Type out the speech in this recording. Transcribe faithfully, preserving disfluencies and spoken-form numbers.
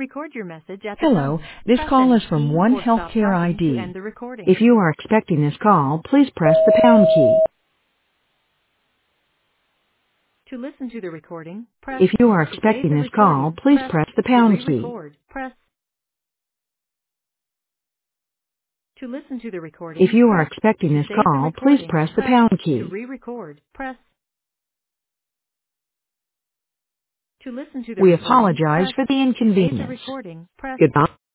Record your message at the Hello, tone. this Press call any is from key One or stop Healthcare talking to I D. end the recording. If you are expecting this call, please press the pound key. To listen to the recording, press If you are to save expecting the this call, recording, please press press the to pound key. re-record, press to listen to the If recording, you are press expecting to this save the call, please recording, press the press pound to key. re-record, press to listen to the We recording, apologize press for the to save the inconvenience. recording, press Goodbye.